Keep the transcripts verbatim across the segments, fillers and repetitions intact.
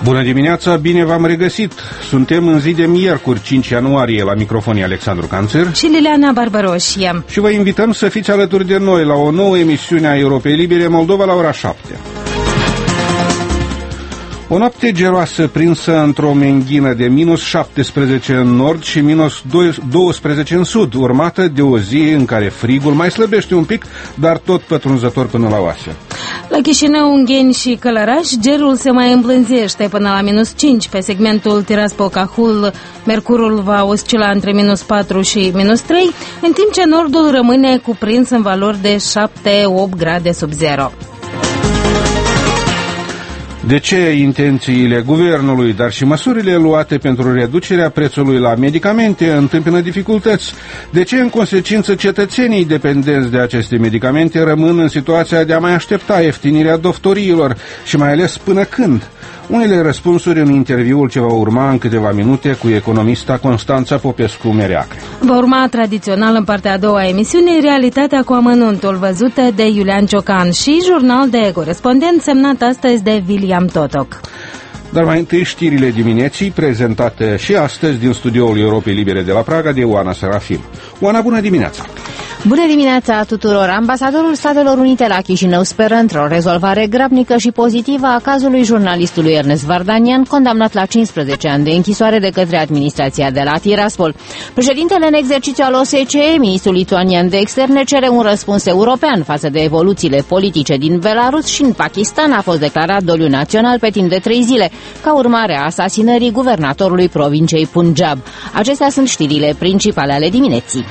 Bună dimineața, bine v-am regăsit! Suntem în zi de miercuri, cinci ianuarie, la microfonii Alexandru Canțăr și Liliana Barbaroșie. Și vă invităm să fiți alături de noi la o nouă emisiune a Europei Libere Moldova la ora șapte. O noapte geroasă prinsă într-o menghină de minus șaptesprezece în nord și minus doisprezece în sud, urmată de o zi în care frigul mai slăbește un pic, dar tot pătrunzător până la oase. La Chișinău, Ungheni și Călăraș, gerul se mai îmblânzește până la minus cinci. Pe segmentul Tiraspol-Cahul, mercurul va oscila între minus patru și minus trei, în timp ce nordul rămâne cuprins în valori de șapte opt grade sub zero. De ce intențiile guvernului, dar și măsurile luate pentru reducerea prețului la medicamente întâmpină dificultăți? De ce, în consecință, cetățenii dependenți de aceste medicamente rămân în situația de a mai aștepta ieftinirea doftoriilor și mai ales până când? Unele răspunsuri în interviul ce va urma în câteva minute cu economista Constanța Popescu-Mereacre. Va urma tradițional în partea a doua a emisiunii Realitatea cu amănuntul, văzută de Iulian Ciocan, și jurnal de corespondent semnat astăzi de William Totoc. Dar mai întâi știrile dimineții, prezentate și astăzi din studioul Europei Libere de la Praga de Oana Serafim. Oana, bună dimineața! Bună dimineața tuturor! Ambasadorul Statelor Unite la Chișinău speră într-o rezolvare grabnică și pozitivă a cazului jurnalistului Ernest Vardanian, condamnat la cincisprezece ani de închisoare de către administrația de la Tiraspol. Președintele în exercițiu al O S C E, ministrul lituanian de externe, cere un răspuns european față de evoluțiile politice din Belarus și în Pakistan a fost declarat doliu național pe timp de trei zile, ca urmare a asasinării guvernatorului provinciei Punjab. Acestea sunt știrile principale ale dimineții.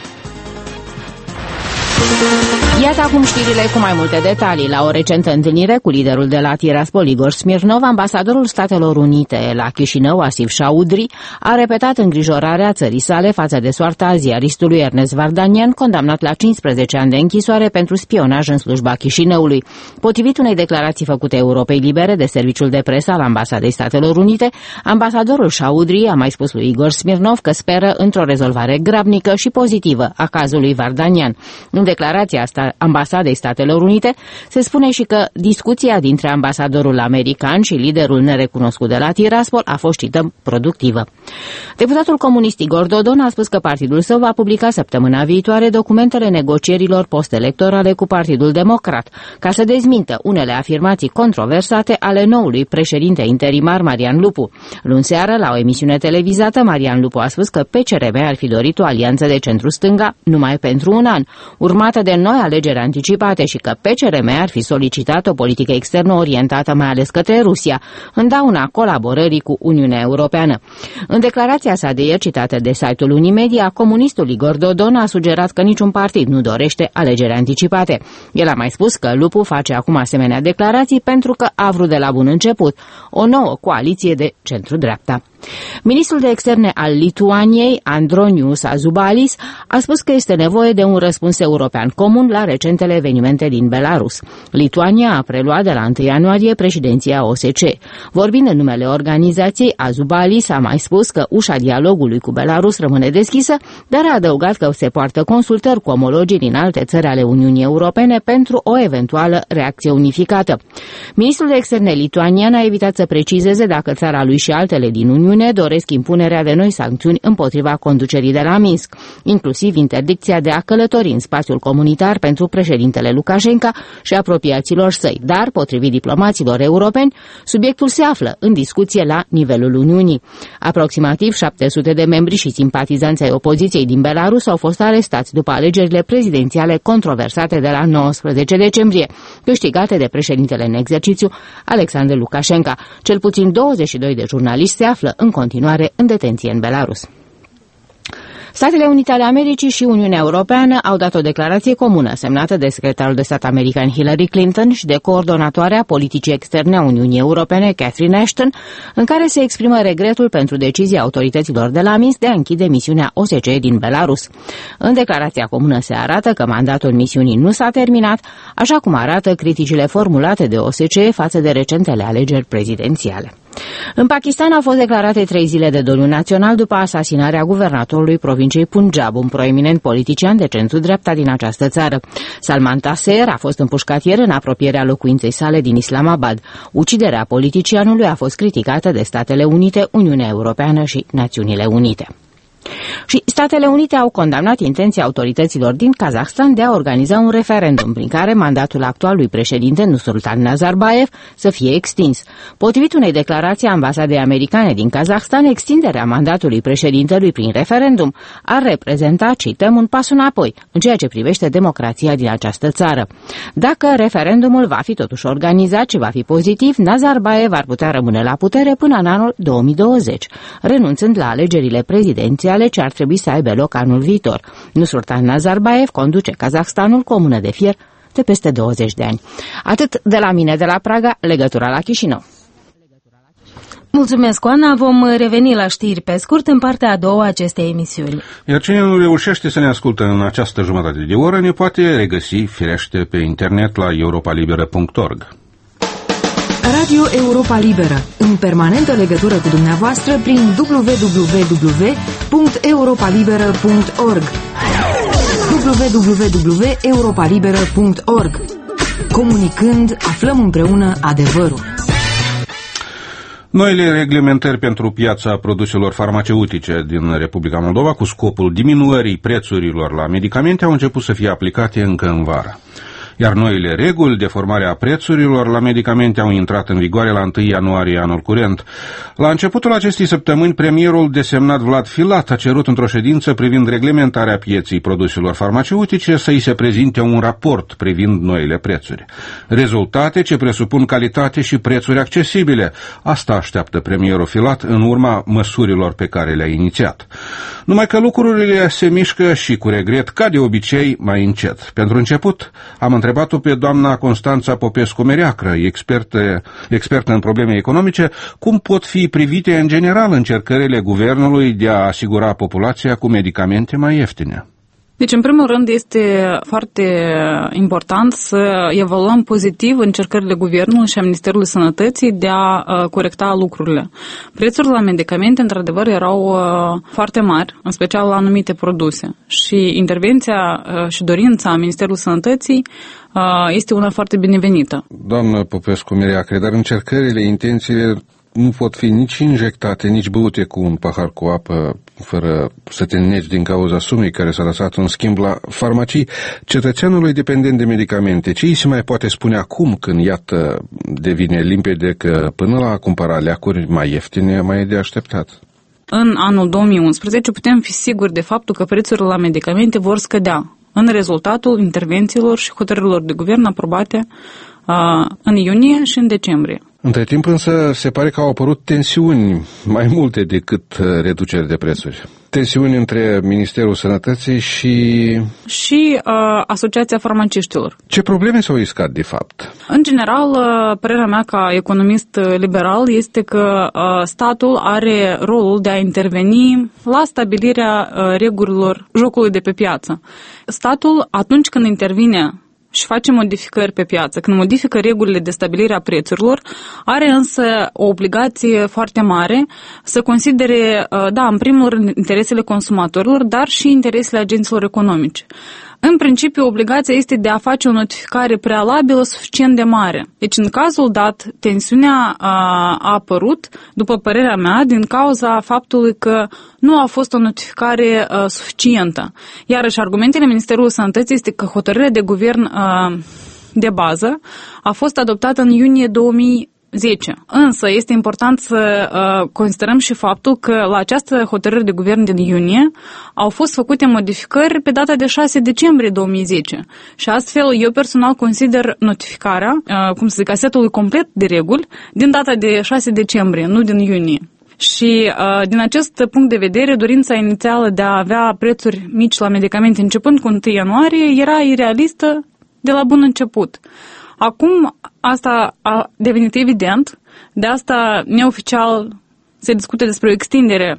Iată acum știrile cu mai multe detalii. La o recentă întâlnire cu liderul de la Tiraspol, Igor Smirnov, ambasadorul Statelor Unite la Chișinău, Asif Chaudhry, a repetat îngrijorarea țării sale față de soarta ziaristului Ernest Vardanian, condamnat la cincisprezece ani de închisoare pentru spionaj în slujba Chișinăului. Potrivit unei declarații făcute Europei Libere de serviciul de presă al Ambasadei Statelor Unite, ambasadorul Chaudhry a mai spus lui Igor Smirnov că speră într-o rezolvare grabnică și pozitivă a cazului Vardanian. În declarația asta Ambasadei Statelor Unite se spune și că discuția dintre ambasadorul american și liderul nerecunoscut de la Tiraspol a fost, cităm, productivă. Deputatul comunist Igor Dodon a spus că partidul său va publica săptămâna viitoare documentele negocierilor postelectorale cu Partidul Democrat, ca să dezmintă unele afirmații controversate ale noului președinte interimar Marian Lupu. Luni seară, la o emisiune televizată, Marian Lupu a spus că P C R M ar fi dorit o alianță de centru-stânga numai pentru un an, urmată de noi alegeri anticipate, și că P C R M ar fi solicitat o politică externă orientată mai ales către Rusia, în dauna colaborării cu Uniunea Europeană. În declarația sa de ieri, citată de site-ul Unimedia, comunistul Igor Dodon a sugerat că niciun partid nu dorește alegeri anticipate. El a mai spus că Lupu face acum asemenea declarații pentru că a vrut de la bun început o nouă coaliție de centru-dreapta. Ministrul de externe al Lituaniei, Andronius Azubalis, a spus că este nevoie de un răspuns european comun la recentele evenimente din Belarus. Lituania a preluat de la întâi ianuarie președinția O S C E. Vorbind în numele organizației, Azubalis a mai spus că ușa dialogului cu Belarus rămâne deschisă, dar a adăugat că se poartă consultări cu omologii din alte țări ale Uniunii Europene pentru o eventuală reacție unificată. Ministrul de externe lituanian a evitat să precizeze dacă țara lui și altele din Uniune doresc impunerea de noi sancțiuni împotriva conducerii de la Minsk, inclusiv interdicția de a călători în spațiul comunitar pentru președintele Lukashenko și apropiaților săi. Dar, potrivit diplomaților europeni, subiectul se află în discuție la nivelul Uniunii. Aproximativ șapte sute de membri și simpatizanți ai opoziției din Belarus au fost arestați după alegerile prezidențiale controversate de la nouăsprezece decembrie, câștigate de președintele în exercițiu Alexandru Lukashenko. Cel puțin douăzeci și doi de jurnaliști se află în continuare în detenție în Belarus. Statele Unite ale Americii și Uniunea Europeană au dat o declarație comună semnată de secretarul de stat american Hillary Clinton și de coordonatoarea politicii externe a Uniunii Europene, Catherine Ashton, în care se exprimă regretul pentru decizia autorităților de la Minsk de a închide misiunea O S C E din Belarus. În declarația comună se arată că mandatul misiunii nu s-a terminat, așa cum arată criticile formulate de O S C E față de recentele alegeri prezidențiale. În Pakistan au fost declarate trei zile de doliu național după asasinarea guvernatorului provinciei Punjab, un proeminent politician de centru-dreapta din această țară. Salman Taseer a fost împușcat ieri în apropierea locuinței sale din Islamabad. Uciderea politicianului a fost criticată de Statele Unite, Uniunea Europeană și Națiunile Unite. Și Statele Unite au condamnat intenția autorităților din Kazahstan de a organiza un referendum prin care mandatul actualului președinte Nursultan Nazarbayev să fie extins. Potrivit unei declarații a ambasadei americane din Kazahstan, extinderea mandatului președintelui prin referendum ar reprezenta, cităm, un pas înapoi în ceea ce privește democrația din această țară. Dacă referendumul va fi totuși organizat și va fi pozitiv, Nazarbayev ar putea rămâne la putere până în anul două mii douăzeci, renunțând la alegerile prezidențiale ce ar trebui să aibă loc anul viitor. Nursultan Nazarbayev conduce Kazahstanul cu o mână de fier de peste douăzeci de ani. Atât de la mine de la Praga, legătura la Chișinău. Mulțumesc, Oana. Vom reveni la știri pe scurt în partea a doua a acestei emisiuni. Iar cine nu reușește să ne ascultă în această jumătate de oră ne poate regăsi, firește, pe internet la europa liberă punct org. Radio Europa Liberă, în permanentă legătură cu dumneavoastră prin w w w punct europa liberă punct org. w w w punct europa liberă punct org. Comunicând, aflăm împreună adevărul. Noile reglementări pentru piața produselor farmaceutice din Republica Moldova cu scopul diminuării prețurilor la medicamente au început să fie aplicate încă în vară. Iar noile reguli de formare a prețurilor la medicamente au intrat în vigoare la întâi ianuarie anul curent. La începutul acestei săptămâni, premierul desemnat Vlad Filat a cerut într-o ședință privind reglementarea pieței produselor farmaceutice să îi se prezinte un raport privind noile prețuri. Rezultate ce presupun calitate și prețuri accesibile. Asta așteaptă premierul Filat în urma măsurilor pe care le-a inițiat. Numai că lucrurile se mișcă și cu regret, ca de obicei, mai încet. Pentru început, am întrebat-o pe doamna Constanța Popescu-Mereacră, expertă, expertă în probleme economice, cum pot fi privite în general încercările guvernului de a asigura populația cu medicamente mai ieftine. Deci, în primul rând, este foarte important să evaluăm pozitiv încercările Guvernului și a Ministerului Sănătății de a corecta lucrurile. Prețurile la medicamente, într-adevăr, erau foarte mari, în special la anumite produse. Și intervenția și dorința Ministerului Sănătății este una foarte binevenită. Doamnă Popescu-Mereacră, dar încercările, intențiile nu pot fi nici injectate, nici băute cu un pahar cu apă, fără să te înneci din cauza sumei care s-a lăsat în schimb la farmacii. Cetățeanului dependent de medicamente, ce îi se mai poate spune acum când, iată, devine limpede că până la a cumpăra leacuri mai ieftine, mai e de așteptat? În anul două mii unsprezece putem fi siguri de faptul că prețurile la medicamente vor scădea în rezultatul intervențiilor și hotărârilor de guvern aprobate uh, în iunie și în decembrie. Între timp însă se pare că au apărut tensiuni mai multe decât reduceri de prețuri. Tensiuni între Ministerul Sănătății și... și uh, Asociația Farmaciștilor. Ce probleme s-au iscat de fapt? În general, uh, părerea mea ca economist liberal este că uh, statul are rolul de a interveni la stabilirea uh, regulilor jocului de pe piață. Statul, atunci când intervine și face modificări pe piață, când modifică regulile de stabilire a prețurilor, are însă o obligație foarte mare să considere, da, în primul rând, interesele consumatorilor, dar și interesele agenților economici. În principiu, obligația este de a face o notificare prealabilă suficient de mare. Deci, în cazul dat, tensiunea a, a apărut, după părerea mea, din cauza faptului că nu a fost o notificare a, suficientă. Iarăși, argumentele Ministerului Sănătății este că hotărârea de guvern a, de bază a fost adoptată în iunie două mii zece. Însă este important să uh, considerăm și faptul că la această hotărâre de guvern din iunie au fost făcute modificări pe data de șase decembrie două mii zece. Și astfel eu personal consider notificarea, uh, cum să zic, a setului complet de reguli din data de șase decembrie, nu din iunie. Și uh, din acest punct de vedere, dorința inițială de a avea prețuri mici la medicamente începând cu întâi ianuarie era irealistă de la bun început. Acum asta a devenit evident, de asta neoficial se discută despre o extindere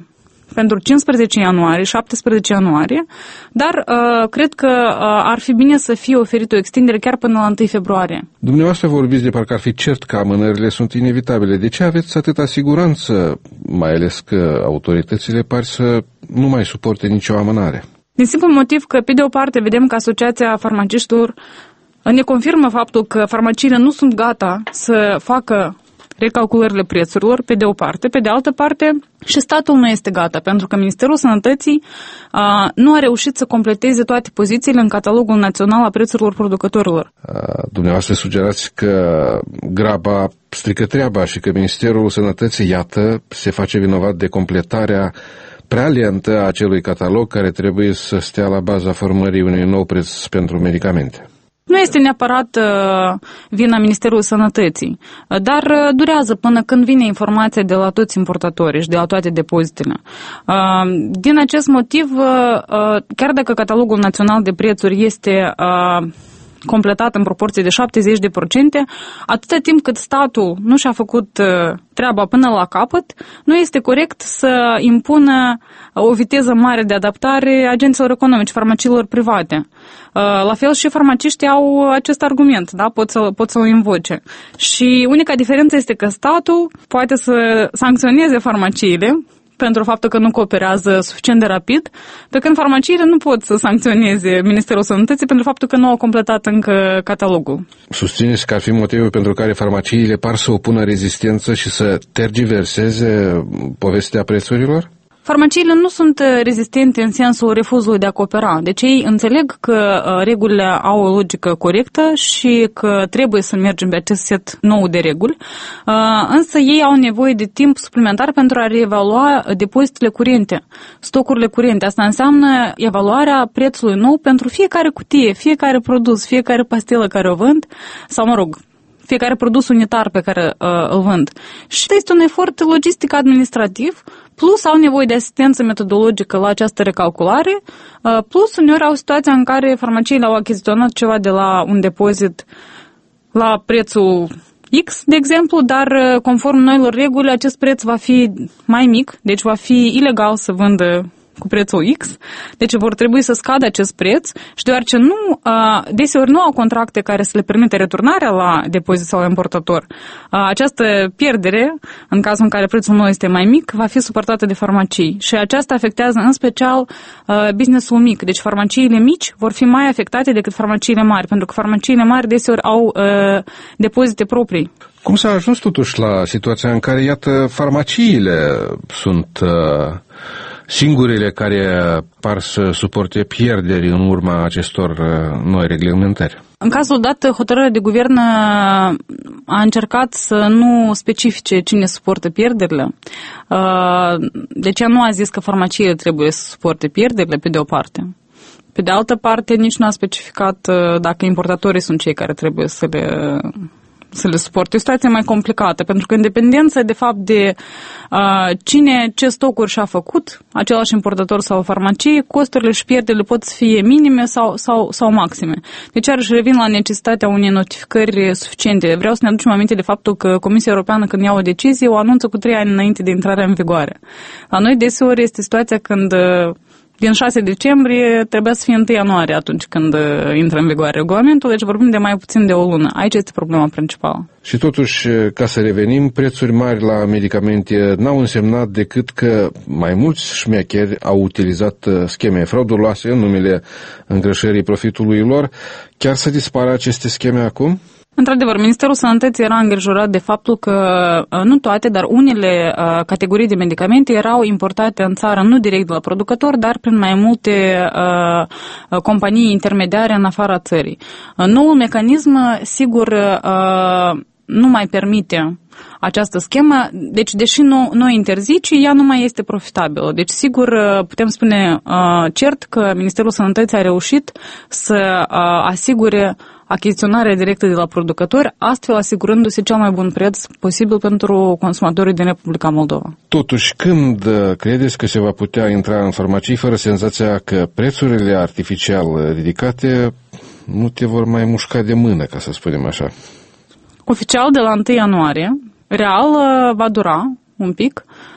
pentru cincisprezece ianuarie, șaptesprezece ianuarie, dar uh, cred că uh, ar fi bine să fie oferită o extindere chiar până la întâi februarie. Dumneavoastră vorbiți de parcă ar fi cert că amânările sunt inevitabile. De ce aveți atâta siguranță, mai ales că autoritățile par să nu mai suporte nicio amânare? Din simplu motiv că, pe de o parte, vedem că Asociația Farmaciștilor ne confirmă faptul că farmaciile nu sunt gata să facă recalculările prețurilor, pe de o parte. Pe de altă parte, și statul nu este gata, pentru că Ministerul Sănătății a, nu a reușit să completeze toate pozițiile în catalogul național a prețurilor producătorilor. A, dumneavoastră sugerați că graba strică treaba și că Ministerul Sănătății, iată, se face vinovat de completarea prea lentă a acelui catalog care trebuie să stea la baza formării unui nou preț pentru medicamente. Nu este neapărat uh, vina Ministerului Sănătății, dar uh, durează până când vine informația de la toți importatorii și de la toate depozitele. Uh, din acest motiv, uh, chiar dacă catalogul național de prețuri este uh, completat în proporție de șaptezeci la sută, atâta timp cât statul nu și-a făcut uh, treaba până la capăt, nu este corect să impună o viteză mare de adaptare agenților economici, farmaciilor private. La fel și farmaciștii au acest argument, da? pot, să, pot să-l invoce. Și unica diferență este că statul poate să sancționeze farmaciile pentru faptul că nu cooperează suficient de rapid, pe când farmaciile nu pot să sancționeze Ministerul Sănătății pentru faptul că nu au completat încă catalogul. Susțineți că ar fi motivul pentru care farmaciile par să opună rezistență și să tergiverseze povestea prețurilor? Farmaciile nu sunt rezistente în sensul refuzului de a coopera. Deci ei înțeleg că regulile au o logică corectă și că trebuie să mergem pe acest set nou de reguli, însă ei au nevoie de timp suplimentar pentru a reevalua depozitele curente, stocurile curente. Asta înseamnă evaluarea prețului nou pentru fiecare cutie, fiecare produs, fiecare pastilă care o vând, sau mă rog, fiecare produs unitar pe care uh, îl vând. Și este un efort logistic administrativ, plus au nevoie de asistență metodologică la această recalculare, uh, plus uneori au situația în care farmaciile au achiziționat ceva de la un depozit la prețul X, de exemplu, dar conform noilor reguli, acest preț va fi mai mic, deci va fi ilegal să vândă cu prețul X, deci vor trebui să scadă acest preț și deoarece nu, deseori nu au contracte care să le permite returnarea la depozit sau la importator, această pierdere, în cazul în care prețul nou este mai mic, va fi suportată de farmacii și aceasta afectează în special business-ul mic, deci farmaciile mici vor fi mai afectate decât farmaciile mari, pentru că farmaciile mari deseori au depozite proprii. Cum s-a ajuns totuși la situația în care, iată, farmaciile sunt uh, singurele care par să suporte pierderi în urma acestor uh, noi reglementări? În cazul dat, hotărârea de guvern a încercat să nu specifice cine suportă pierderile. Deci ea nu a zis că farmaciile trebuie să suporte pierderile, pe de o parte. Pe de altă parte, nici nu a specificat dacă importatorii sunt cei care trebuie să le... să le suporte. E o situație mai complicată, pentru că în dependență de fapt de uh, cine ce stocuri și-a făcut, același importator sau farmacie, costurile și pierderile pot să fie minime sau, sau, sau maxime. Deci iarăși revin la necesitatea unei notificări suficiente. Vreau să ne aducem aminte de faptul că Comisia Europeană, când ia o decizie, o anunță cu trei ani înainte de intrarea în vigoare. La noi deseori este situația când din șase decembrie trebuia să fie întâi ianuarie atunci când intră în vigoare regulamentul, deci vorbim de mai puțin de o lună. Aici este problema principală. Și totuși, ca să revenim, prețuri mari la medicamente n-au însemnat decât că mai mulți șmecheri au utilizat scheme frauduloase în numele îngrășării profitului lor. Chiar să dispară aceste scheme acum? Într-adevăr, Ministerul Sănătății era îngrijorat de faptul că nu toate, dar unele categorii de medicamente erau importate în țară nu direct de la producător, dar prin mai multe uh, companii intermediare în afara țării. Noul mecanism, sigur, uh, nu mai permite această schemă, deci deși nu, nu interzice, ea nu mai este profitabilă. Deci sigur putem spune uh, cert că Ministerul Sănătății a reușit să uh, asigure achiziționarea directă de la producători, astfel asigurându-se cel mai bun preț posibil pentru consumatorii din Republica Moldova. Totuși, când credeți că se va putea intra în farmacii fără senzația că prețurile artificial ridicate nu te vor mai mușca de mână, ca să spunem așa? Oficial de la întâi ianuarie, real va dura un pic,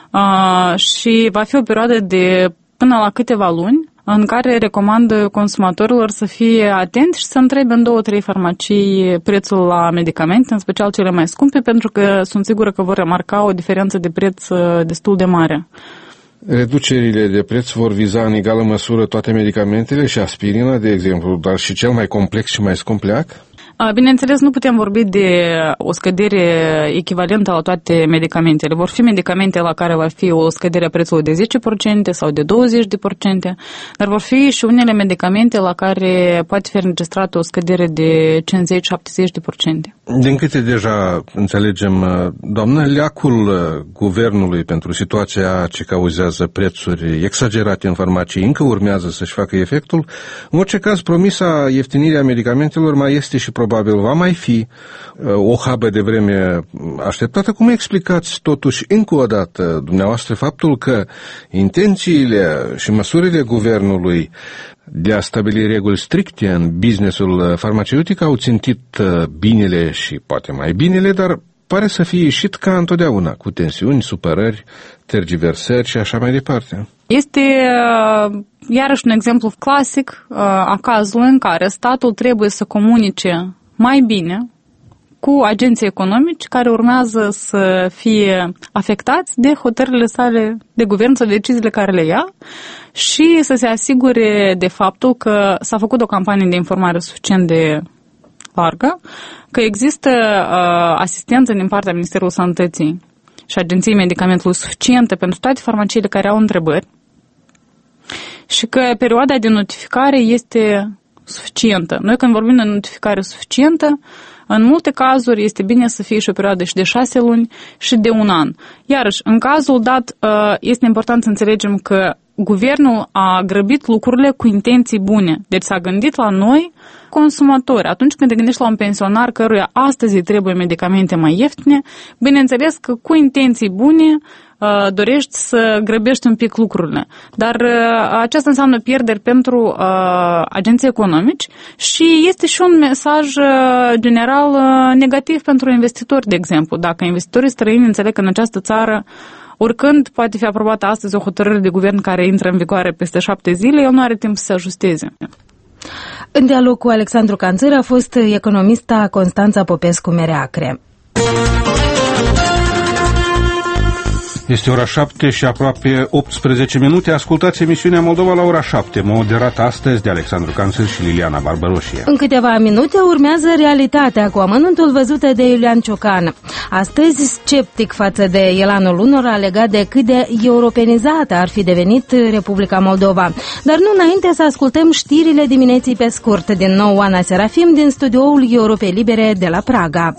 uh, și va fi o perioadă de până la câteva luni în care recomandă consumatorilor să fie atenți și să întrebe în două, trei farmacii prețul la medicamente, în special cele mai scumpe, pentru că sunt sigură că vor remarca o diferență de preț destul de mare. Reducerile de preț vor viza în egală măsură toate medicamentele și aspirina, de exemplu, dar și cel mai complex și mai scump leac? Bineînțeles, nu putem vorbi de o scădere echivalentă la toate medicamentele. Vor fi medicamente la care va fi o scădere a prețului de zece la sută sau de douăzeci la sută, dar vor fi și unele medicamente la care poate fi înregistrată o scădere de cincizeci la șaptezeci la sută. Din câte deja înțelegem, doamnă, leacul guvernului pentru situația ce cauzează prețuri exagerate în farmacii încă urmează să-și facă efectul. În orice caz, promisa ieftinirii medicamentelor mai este și probabil va mai fi o habă de vreme așteptată. Cum explicați totuși încă o dată dumneavoastră faptul că intențiile și măsurile guvernului de a stabili reguli stricte în businessul farmaceutic au țintit binele și poate mai binele, dar pare să fie ieșit ca întotdeauna, cu tensiuni, supărări, tergiversări și așa mai departe? Este iarăși un exemplu clasic a cazului în care statul trebuie să comunice mai bine cu agenții economici care urmează să fie afectați de hotărârile sale de guvern sau de deciziile care le ia și să se asigure de faptul că s-a făcut o campanie de informare suficient de largă, că există uh, asistență din partea Ministerului Sănătății și Agenției Medicamentului suficientă pentru toate farmaciile care au întrebări și că perioada de notificare este suficientă. Noi când vorbim de notificare suficientă, în multe cazuri este bine să fie și o perioadă și de șase luni și de un an. Iarăși, în cazul dat, este important să înțelegem că guvernul a grăbit lucrurile cu intenții bune. Deci s-a gândit la noi, consumatori. Atunci când te gândești la un pensionar căruia astăzi îi trebuie medicamente mai ieftine, bineînțeles că cu intenții bune dorești să grăbești un pic lucrurile. Dar aceasta înseamnă pierderi pentru uh, agenții economici și este și un mesaj uh, general uh, negativ pentru investitori, de exemplu. Dacă investitorii străini înțeleg că în această țară, oricând poate fi aprobată astăzi o hotărâre de guvern care intră în vigoare peste șapte zile, el nu are timp să se ajusteze. În dialog cu Alexandru Canțăr a fost economista Constanța Popescu-Mereacre. Este ora șapte și aproape optsprezece minute. Ascultați emisiunea Moldova la ora șapte, moderată astăzi de Alexandru Canțăr și Liliana Barbaroșie. În câteva minute urmează Realitatea cu amănuntul văzută de Iulian Ciocan. Astăzi, sceptic față de elanul unora legat de cât de europenizată ar fi devenit Republica Moldova. Dar nu înainte să ascultăm știrile dimineții pe scurt. Din nou, Oana Serafim din studioul Europei Libere de la Praga.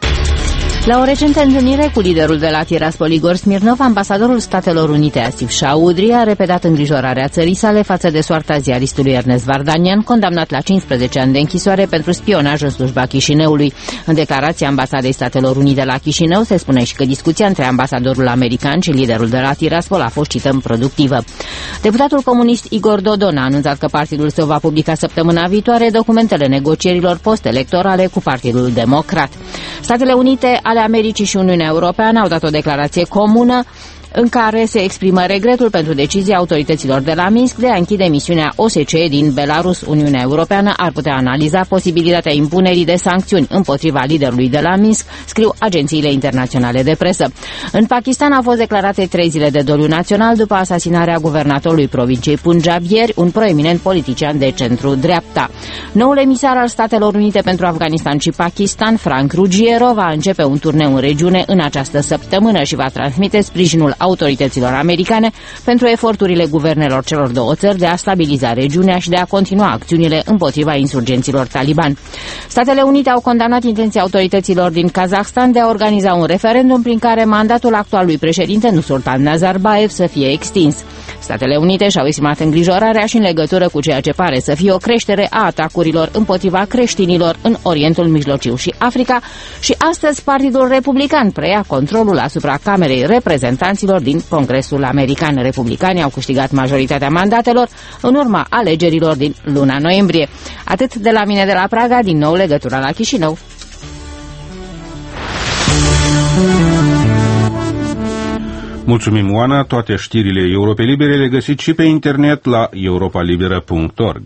La o recentă întâlnire cu liderul de la Tiraspol, Igor Smirnov, ambasadorul Statelor Unite, Asif Chaudhry, a repetat îngrijorarea țării sale față de soarta ziaristului Ernest Vardanian, condamnat la cincisprezece ani de închisoare pentru spionaj în slujba Chișinăului. În declarația Ambasadei Statelor Unite la Chișinău se spune și că discuția între ambasadorul american și liderul de la Tiraspol a fost, cităm, productivă. Deputatul comunist Igor Dodon a anunțat că partidul său va publica săptămâna viitoare documentele negocierilor post-electorale cu Partidul Democrat. Statele Unite ale Americii și Uniunea Europeană au dat o declarație comună în care se exprimă regretul pentru decizia autorităților de la Minsk de a închide misiunea O S C E din Belarus. Uniunea Europeană ar putea analiza posibilitatea impunerii de sancțiuni împotriva liderului de la Minsk, scriu agențiile internaționale de presă. În Pakistan au fost declarate trei zile de doliu național după asasinarea guvernatorului provinciei Punjab ieri, un proeminent politician de centru-dreapta. Noul emisar al Statelor Unite pentru Afganistan și Pakistan, Frank Ruggiero, va începe un turneu în regiune în această săptămână și va transmite sprijinul autorităților americane pentru eforturile guvernelor celor două țări de a stabiliza regiunea și de a continua acțiunile împotriva insurgenților taliban. Statele Unite au condamnat intenția autorităților din Kazahstan de a organiza un referendum prin care mandatul actualului președinte Nursultan Nazarbayev să fie extins. Statele Unite și-au exprimat îngrijorarea și în legătură cu ceea ce pare să fie o creștere a atacurilor împotriva creștinilor în Orientul Mijlociu și Africa și astăzi Partidul Republican preia controlul asupra Camerei Reprezentanților din Congresul American. Republicanii au câștigat majoritatea mandatelor în urma alegerilor din luna noiembrie. Atât de la mine de la Praga, din nou legătura la Chișinău. Mulțumim, Oana. Toate știrile Europa Libere le găsiți și pe internet la europa libera punct org.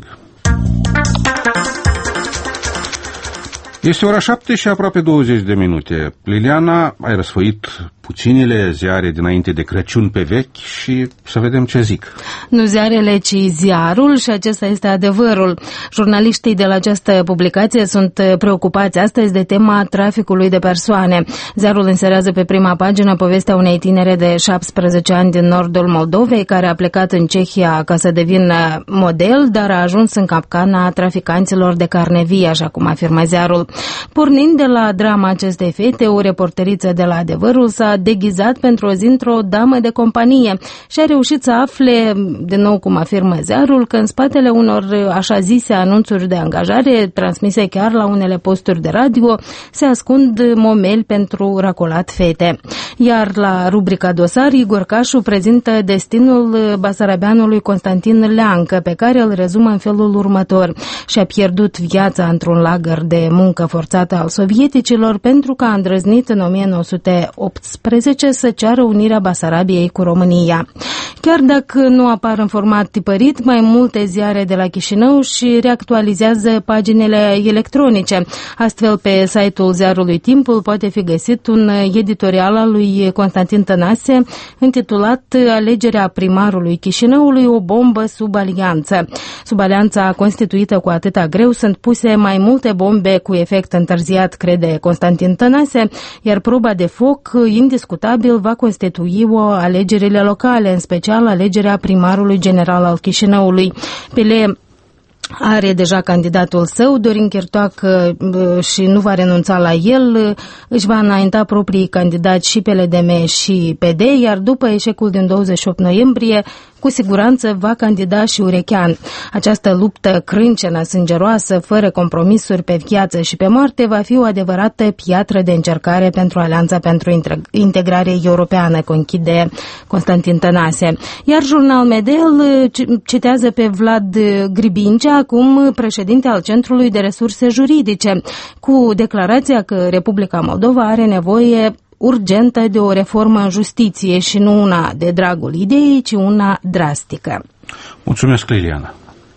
Este ora șapte și aproape douăzeci de minute. Liliana, ai răsfoit puținile ziare dinainte de Crăciun pe vechi și să vedem ce zic. Nu ziarele, ci ziarul, și acesta este adevărul. Jurnaliștii de la această publicație sunt preocupați astăzi de tema traficului de persoane. Ziarul înserează pe prima pagină povestea unei tinere de șaptesprezece ani din nordul Moldovei, care a plecat în Cehia ca să devină model, dar a ajuns în capcana traficanților de carne vie, așa cum afirmă ziarul. Pornind de la drama acestei fete, o reporteriță de la Adevărul s-a deghizat pentru o zi într-o damă de companie și a reușit să afle, din nou cum afirmă ziarul, că în spatele unor așa zise anunțuri de angajare, transmise chiar la unele posturi de radio, se ascund momeli pentru racolat fete. Iar la rubrica Dosar, Igor Cașu prezintă destinul basarabeanului Constantin Leancă, pe care îl rezumă în felul următor: și-a pierdut viața într-un lagăr de muncă forțată al sovieticilor pentru că a îndrăznit în o mie nouă sute optsprezece să ceară unirea Basarabiei cu România. Chiar dacă nu apar în format tipărit, mai multe ziare de la Chișinău și reactualizează paginile electronice. Astfel, pe site-ul ziarului Timpul poate fi găsit un editorial al lui Constantin Tănase intitulat Alegerea primarului Chișinăului, o bombă sub alianță. Sub alianța constituită cu atâta greu sunt puse mai multe bombe cu efect întârziat, crede Constantin Tănase, iar proba de foc indiscutabil va constitui o alegerile locale, în special alegerea primarului general al Chișinăului. Pele are deja candidatul său, Dorin Chirtoac, și nu va renunța la el, își va înainta proprii candidați și P L D M și P D, iar după eșecul din douăzeci și opt noiembrie, cu siguranță va candida și Urechean. Această luptă crâncenă, sângeroasă, fără compromisuri pe viață și pe moarte, va fi o adevărată piatră de încercare pentru Alianța pentru Integrare Europeană, conchide Constantin Tănase. Iar Jurnal Medel citează pe Vlad Gribincea, acum președinte al Centrului de Resurse Juridice, cu declarația că Republica Moldova are nevoie urgentă de o reformă în justiție și nu una de dragul ideii, ci una drastică. Mulțumesc, Liliana.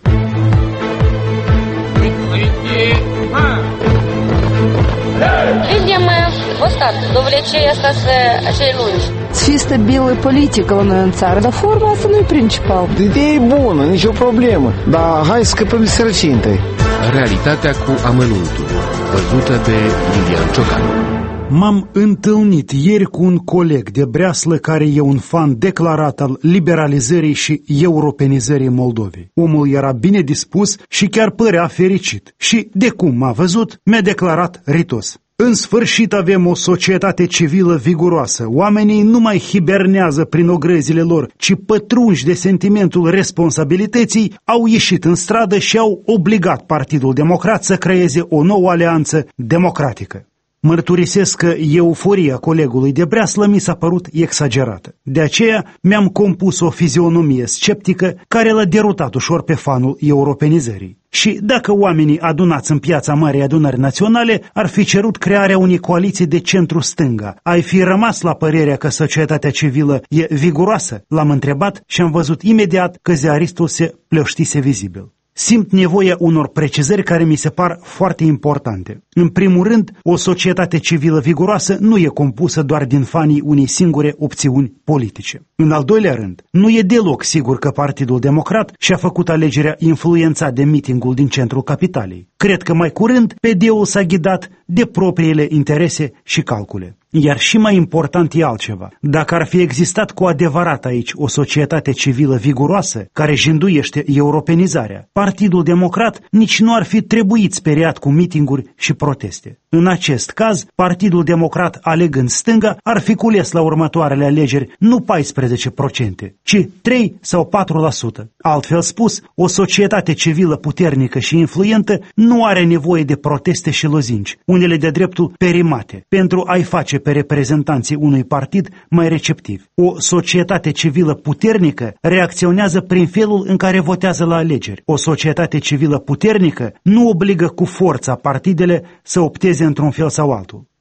Видим мы вот так, до влечения остаться acei lungi. Fi stabilă politică la noi în țară, dar forma asta nu e principal. Ideea e bună, nicio problemă, dar hai să scăpăm de sărăcie întâi. Realitatea cu amănuntul, văzută de Lilian Ciocanu. M-am întâlnit ieri cu un coleg de Breaslă care e un fan declarat al liberalizării și europenizării Moldovei. Omul era bine dispus și chiar părea fericit. Și, de cum m-a văzut, mi-a declarat ritos: în sfârșit avem o societate civilă viguroasă. Oamenii nu mai hibernează prin ogrăzile lor, ci pătrunși de sentimentul responsabilității, au ieșit în stradă și au obligat Partidul Democrat să creeze o nouă alianță democratică. Mărturisesc că euforia colegului de Breaslă mi s-a părut exagerată. De aceea mi-am compus o fizionomie sceptică care l-a derutat ușor pe fanul europenizării. Și dacă oamenii adunați în piața Marii Adunări Naționale ar fi cerut crearea unei coaliții de centru-stânga, ai fi rămas la părerea că societatea civilă e viguroasă? L-am întrebat și am văzut imediat că ziaristul se plăștise vizibil. Simt nevoia unor precizări care mi se par foarte importante. În primul rând, o societate civilă viguroasă nu e compusă doar din fanii unei singure opțiuni politice. În al doilea rând, nu e deloc sigur că Partidul Democrat și-a făcut alegerea influențat de mitingul din centrul capitalei. Cred că mai curând P D-ul s-a ghidat de propriile interese și calcule. Iar și mai important e altceva. Dacă ar fi existat cu adevărat aici o societate civilă viguroasă care jânduiește europenizarea, Partidul Democrat nici nu ar fi trebuit speriat cu mitinguri și proteste. În acest caz, Partidul Democrat, alegând stânga, ar fi cules la următoarele alegeri nu paisprezece la sută, ci trei sau patru la sută. Altfel spus, o societate civilă puternică și influentă nu are nevoie de proteste și lozinci, unele de dreptul perimate, pentru a-i face pe reprezentanții unui partid mai receptivi. O societate civilă puternică reacționează prin felul în care votează la alegeri. O societate civilă puternică nu obligă cu forța partidele să opteze într-un fel sau altul.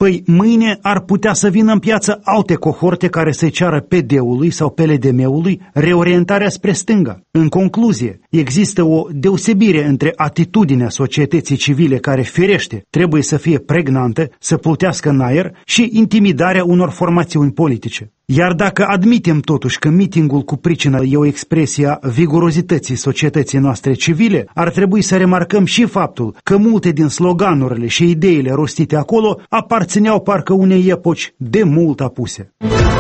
Păi mâine ar putea să vină în piață alte cohorte care să-i ceară P D-ului sau P L D M-ului reorientarea spre stânga. În concluzie, există o deosebire între atitudinea societății civile care, firește, trebuie să fie pregnantă, să plutească în aer, și intimidarea unor formațiuni politice. Iar dacă admitem totuși că mitingul cu pricină e o expresie a vigorozității societății noastre civile, ar trebui să remarcăm și faptul că multe din sloganurile și ideile rostite acolo aparțineau parcă unei epoci de mult apuse.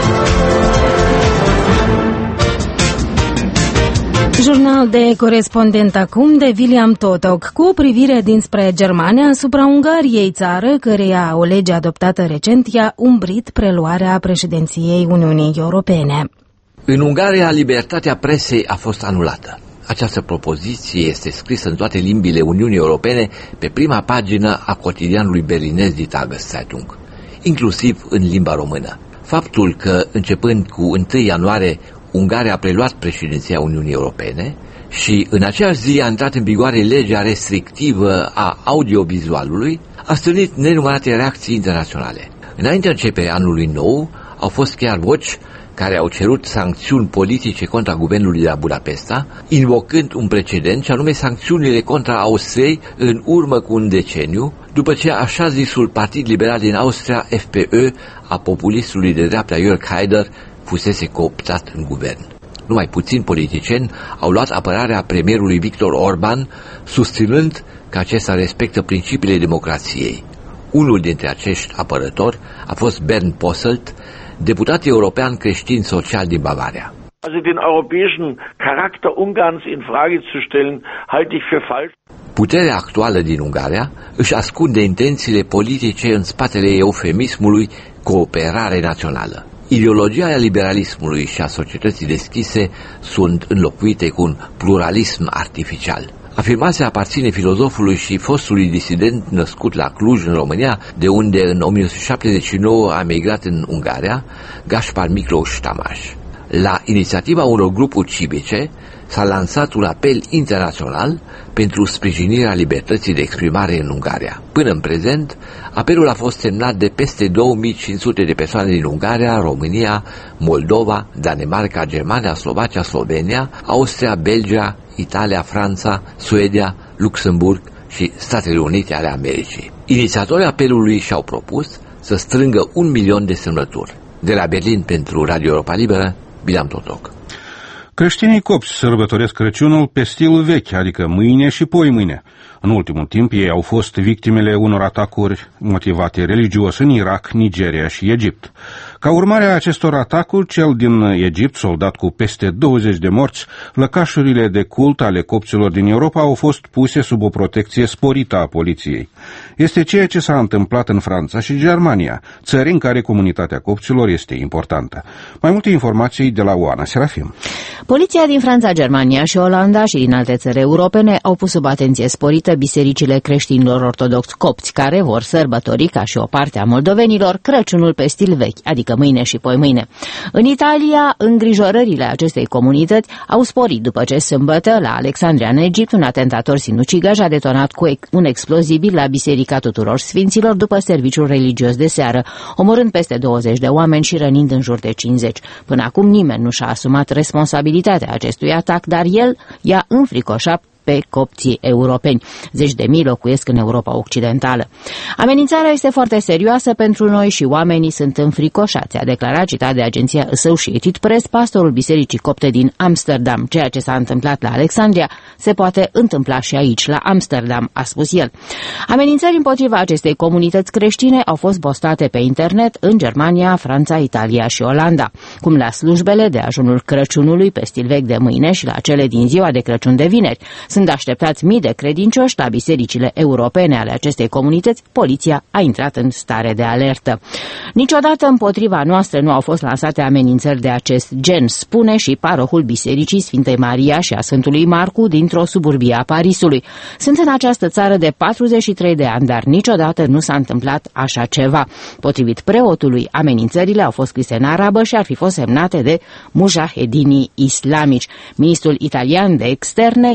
Jurnal de corespondent acum de William Totok, cu o privire dinspre Germania asupra Ungariei, țară căreia o lege adoptată recent i-a umbrit preluarea președinției Uniunii Europene. În Ungaria, libertatea presei a fost anulată. Această propoziție este scrisă în toate limbile Uniunii Europene pe prima pagină a cotidianului berlinez Die Tageszeitung, inclusiv în limba română. Faptul că, începând cu întâi ianuarie, Ungaria a preluat președinția Uniunii Europene și în aceeași zi a intrat în vigoare legea restrictivă a audiovizualului, a stârnit nenumărate reacții internaționale. Înainte începerii anului nou, au fost chiar voci care au cerut sancțiuni politice contra guvernului de la Budapesta, invocând un precedent, și anume sancțiunile contra Austriei în urmă cu un deceniu, după ce așa zisul Partid Liberal din Austria, F P Ö, a populistului de dreapta Jörg Haider, fusese cooptat în guvern. Numai puțini politicieni au luat apărarea premierului Viktor Orban, susținând că acesta respectă principiile democrației. Unul dintre acești apărători a fost Bernd Posselt, deputat european creștin-social din Bavaria. Also den europäischen Charakter Ungarns in Frage zu stellen, halte ich für falsch. Puterea actuală din Ungaria își ascunde intențiile politice în spatele eufemismului cooperare națională. Ideologia liberalismului și a societății deschise sunt înlocuite cu un pluralism artificial. Afirmația aparține filozofului și fostului disident născut la Cluj, în România, de unde în o mie nouă sute șaptezeci și nouă a emigrat în Ungaria, Gaspar Miklós Tamás. La inițiativa unor grupuri civice s-a lansat un apel internațional pentru sprijinirea libertății de exprimare în Ungaria. Până în prezent, apelul a fost semnat de peste două mii cinci sute de persoane din Ungaria, România, Moldova, Danemarca, Germania, Slovacia, Slovenia, Austria, Belgia, Italia, Franța, Suedia, Luxemburg și Statele Unite ale Americii. Inițiatorii apelului și-au propus să strângă un milion de semnături. De la Berlin pentru Radio Europa Liberă, William Totok. Creștinii copți sărbătoresc Crăciunul pe stil vechi, adică mâine și poimâine. În ultimul timp, ei au fost victimele unor atacuri motivate religios în Irak, Nigeria și Egipt. Ca urmare a acestor atacuri, cel din Egipt, soldat cu peste douăzeci de morți, lăcașurile de cult ale copților din Europa au fost puse sub o protecție sporită a poliției. Este ceea ce s-a întâmplat în Franța și Germania, țări în care comunitatea copților este importantă. Mai multe informații de la Oana Serafim. Poliția din Franța, Germania și Olanda și din alte țări europene au pus sub atenție sporită bisericile creștinilor ortodoxi copți, care vor sărbători, ca și o parte a moldovenilor, Crăciunul pe stil vechi, adică mâine și poimâine. În Italia, îngrijorările acestei comunități au sporit după ce sâmbătă, la Alexandria, în Egipt, un atentator sinucigăj a detonat cu un explozibil la Biserica Tuturor Sfinților după serviciul religios de seară, omorând peste douăzeci de oameni și rănind în jur de cincizeci. Până acum nimeni nu și-a asumat responsabilitatea acestui atac, dar el i-a înfricoșat pe copții europeni. Zeci de mii locuiesc în Europa Occidentală. Amenințarea este foarte serioasă pentru noi și oamenii sunt înfricoșați, a declarat, citat de agenția Associated Press, pastorul bisericii copte din Amsterdam. Ceea ce s-a întâmplat la Alexandria se poate întâmpla și aici, la Amsterdam, a spus el. Amenințări împotriva acestei comunități creștine au fost postate pe internet în Germania, Franța, Italia și Olanda. Cum la slujbele de ajunul Crăciunului pe stil vechi de mâine și la cele din ziua de Crăciun de vineri. Sunt așteptați mii de credincioși la bisericile europene ale acestei comunități, poliția a intrat în stare de alertă. Niciodată împotriva noastră nu au fost lansate amenințări de acest gen, spune și parohul Bisericii Sfintei Maria și a Sfântului Marcu dintr-o suburbie a Parisului. Sunt în această țară de patruzeci și trei de ani, dar niciodată nu s-a întâmplat așa ceva. Potrivit preotului, amenințările au fost scrise în arabă și ar fi fost semnate de mujahedinii islamici. Ministrul italian de externe este și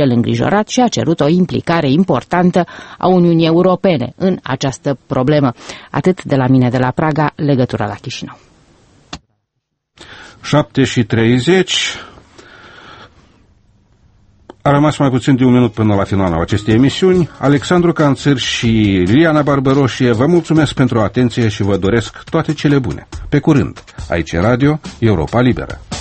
el îngrijorat și a cerut o implicare importantă a Uniunii Europene în această problemă. Atât de la mine de la Praga, legătura la Chișinău. șapte și treizeci. A rămas mai puțin de un minut până la finalul acestei emisiuni. Alexandru Canțăr și Liliana Barbăroșie vă mulțumesc pentru atenție și vă doresc toate cele bune. Pe curând, aici e Radio Europa Liberă.